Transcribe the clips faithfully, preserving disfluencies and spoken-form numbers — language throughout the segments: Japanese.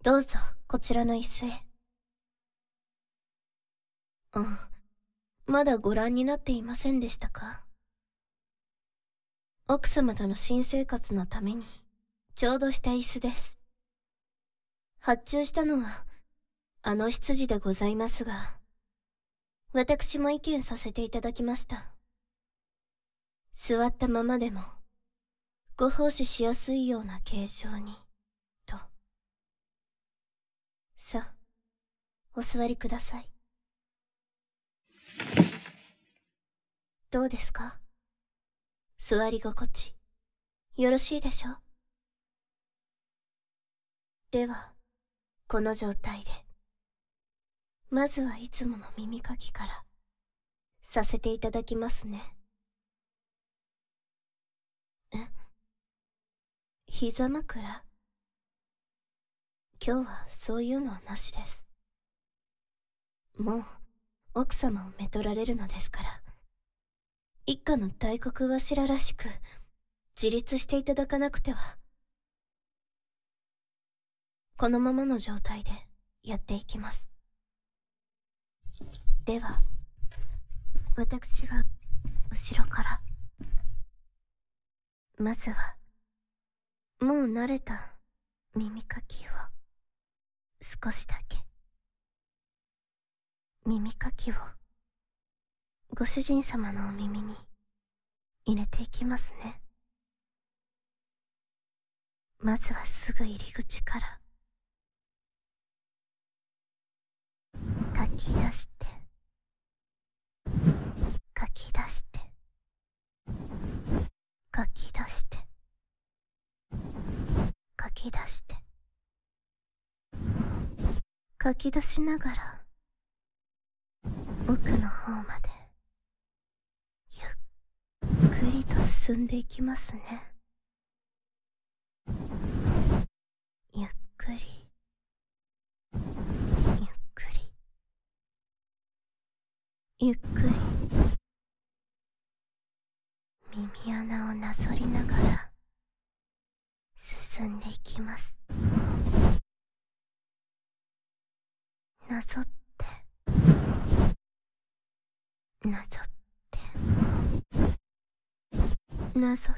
どうぞ、こちらの椅子へ。あ、まだご覧になっていませんでしたか？奥様との新生活のために、ちょうどした椅子です。発注したのは、あの執事でございますが、私も意見させていただきました。座ったままでも、ご奉仕しやすいような形状に、と。さあ、お座りください。どうですか？座り心地、よろしいでしょう？では、この状態で、まずはいつもの耳かきから、させていただきますね。え？膝枕？今日はそういうのはなしです。もう、奥様をめとられるのですから、一家の大黒柱らしく、自立していただかなくては。このままの状態で、やっていきます。では、私は、後ろから。まずは、もう慣れた耳かきを、少しだけ。耳かきを、ご主人様のお耳に、入れていきますね。まずはすぐ入り口から。かき出して、かき出して、かき出して、かき出して、かき出しながら、奥の方まで、ゆっくりと進んでいきますね。ゆっくり、ゆっくり、ゆっくり、耳穴をなぞりながら、進んでいきます。なぞって、なぞって、なぞって、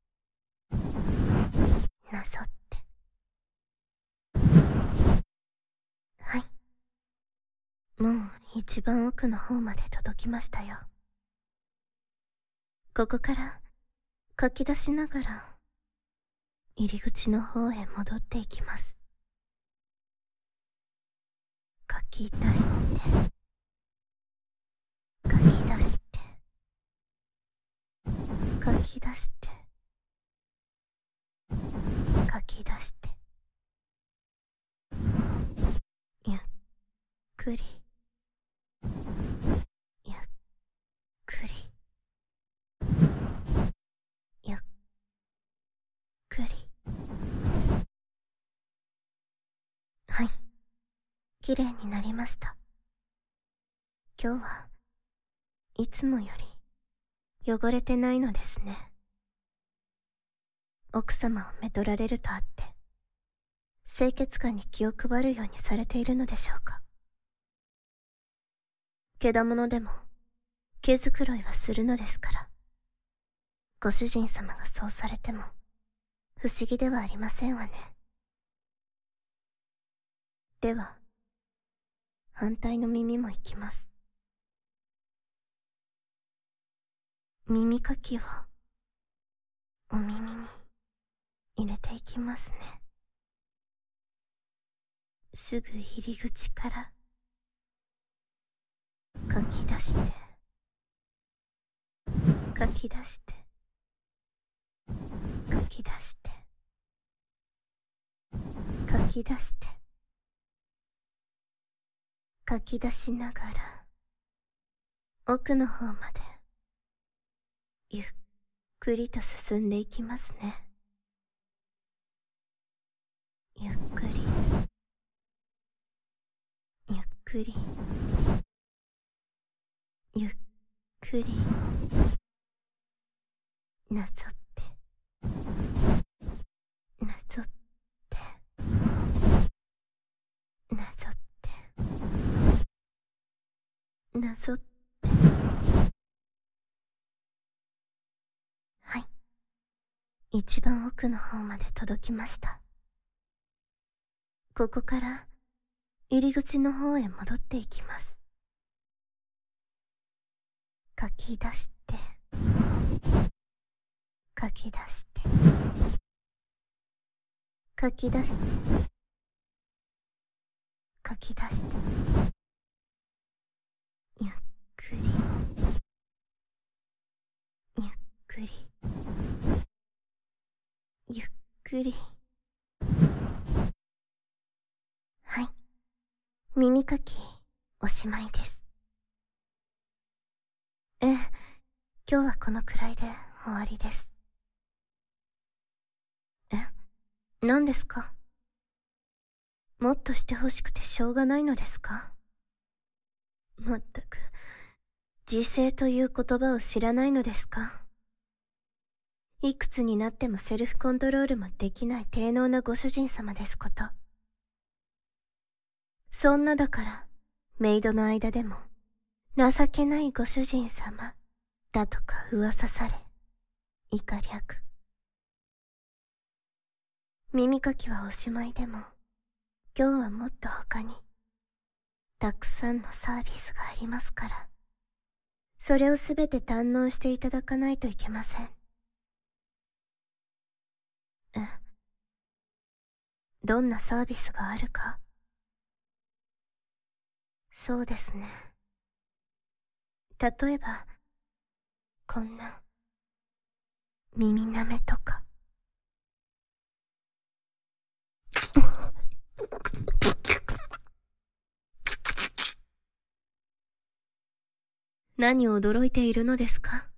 なぞって。はい。もう一番奥の方まで届きましたよ。ここからかき出しながら入り口の方へ戻っていきます。かき出してかき出してかき出してかき出してゆっくりゆっくりゆっくり。はい、きれいになりました。今日はいつもより汚れてないのですね。奥様をめとられるとあって清潔感に気を配るようにされているのでしょうか。けだものでも毛づくろいはするのですから、ご主人様がそうされても不思議ではありませんわね。では反対の耳もいきます。耳かきをお耳に入れていきますね。すぐ入り口からかき出してかき出してかき出してかき出してかき出しながら奥の方までゆっくりと進んでいきますね。ゆっくりゆっくりゆっくりなぞってなぞってなぞって。はい。一番奥の方まで届きました。ここから入り口の方へ戻っていきます。書き出して、書き出して、書き出して、書き出して、ゆっくり、ゆっくり、ゆっくり。はい。耳かき、おしまいです。ええ、今日はこのくらいで終わりです。え、何ですか？もっとしてほしくてしょうがないのですか？まったく、自制という言葉を知らないのですか？いくつになってもセルフコントロールもできない低能なご主人様ですこと。そんなだから、メイドの間でも、情けないご主人様、だとか噂され、以下略。耳かきはおしまいでも、今日はもっと他に、たくさんのサービスがありますから、それをすべて堪能していただかないといけません。え、どんなサービスがあるか？そうですね。例えば、こんな、耳舐めとか。何を驚いているのですか？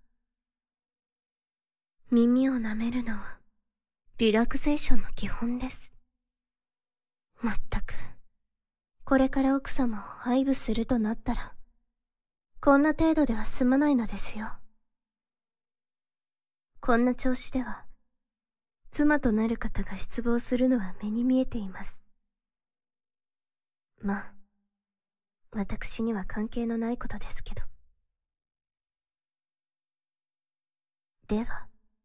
耳を舐めるのは、リラクゼーションの基本です。まったく、これから奥様を愛撫するとなったら、こんな程度では済まないのですよ。こんな調子では、妻となる方が失望するのは目に見えています。まあ、私には関係のないことですけど。では。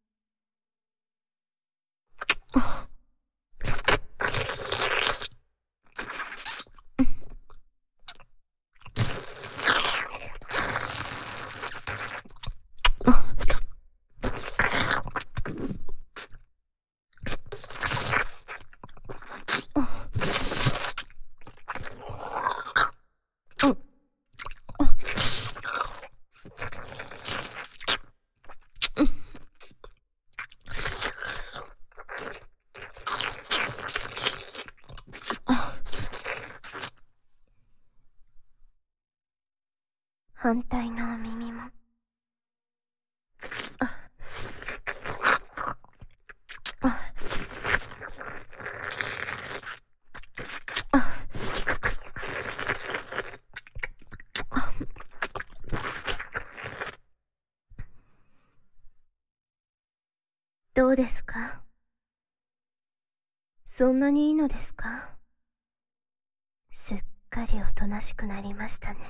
反対のお耳も。どうですか？そんなにいいのですか？すっかりおとなしくなりましたね。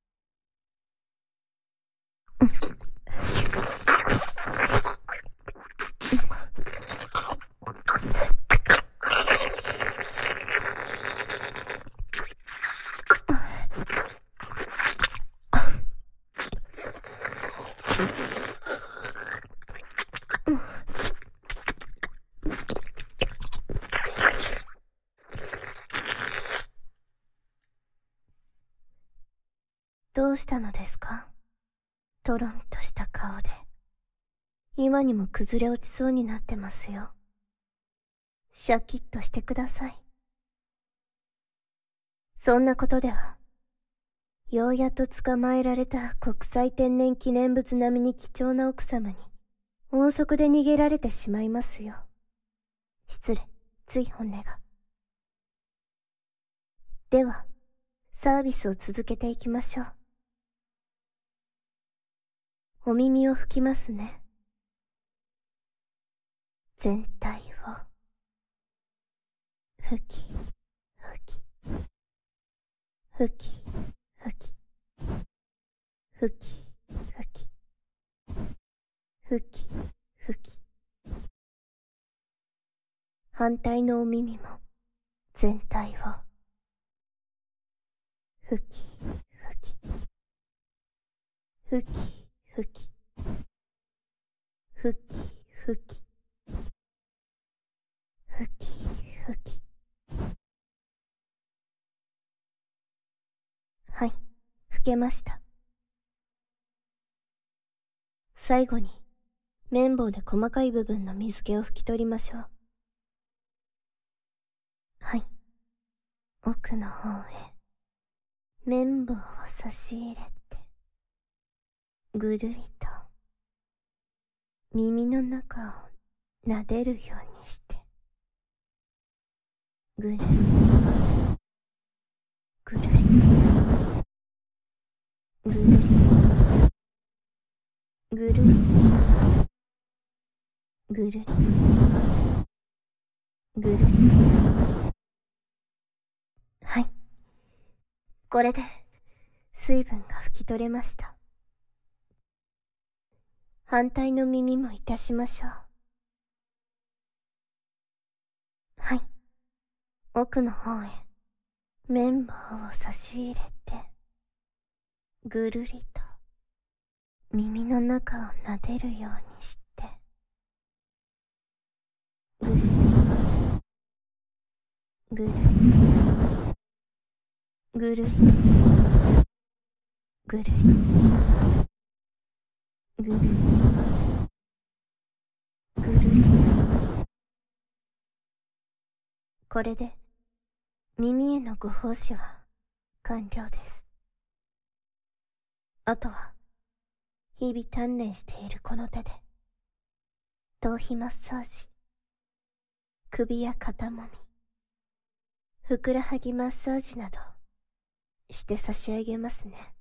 どうしたのですか？トロンとした顔で。今にも崩れ落ちそうになってますよ。シャキッとしてください。そんなことでは、ようやっと捕まえられた国際天然記念物並みに貴重な奥様に、音速で逃げられてしまいますよ。失礼、つい本音が。では、サービスを続けていきましょう。お耳を拭きますね。全体を、拭き、拭き、拭き、拭き。 ふきふきふきふき。反対のお耳も全体をふきふきふきふきふきふきふきふき。はい、吹けました。最後に綿棒で細かい部分の水気を拭き取りましょう。はい、奥の方へ綿棒を差し入れてぐるりと耳の中を撫でるようにしてぐるりぐるりぐるりぐるりぐるりぐるり。はい、これで水分が拭き取れました。反対の耳もいたしましょう。はい、奥の方へ綿棒を差し入れてぐるりと耳の中を撫でるようにしてぐるりぐるりぐるりぐるりぐるりぐるり。これで耳へのご奉仕は完了です。あとは日々鍛錬しているこの手で頭皮マッサージ、首や肩もみ、ふくらはぎマッサージなどして差し上げますね。